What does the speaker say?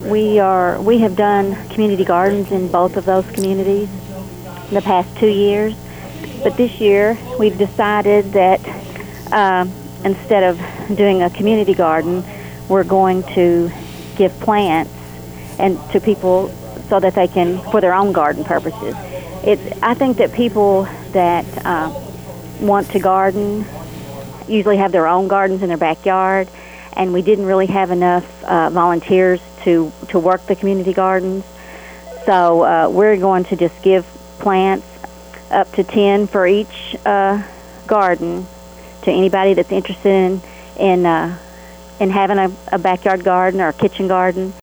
We have done community gardens in both of those communities in the past 2 years, but this year we've decided that instead of doing a community garden, we're going to give plants and to people so that they can, for their own garden purposes. I think that people that want to garden usually have their own gardens in their backyard, and we didn't really have enough volunteers to work the community gardens. So we're going to just give plants up to 10 for each garden to anybody that's interested in having a backyard garden or a kitchen garden.